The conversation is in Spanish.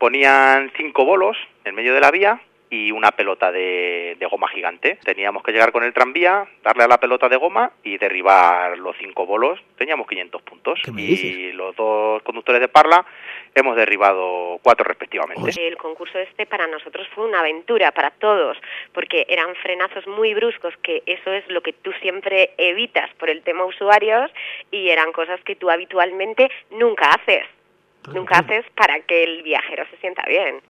ponían 5 bolos en medio de la vía y una pelota de goma gigante. Teníamos que llegar con el tranvía, darle a la pelota de goma y derribar los 5 bolos. Teníamos 500 puntos. Y los 2 conductores de Parla hemos derribado 4 respectivamente. El concurso para nosotros fue una aventura para todos, porque eran frenazos muy bruscos, que eso es lo que tú siempre evitas por el tema usuarios, y eran cosas que tú habitualmente nunca haces. Nunca haces para que el viajero se sienta bien.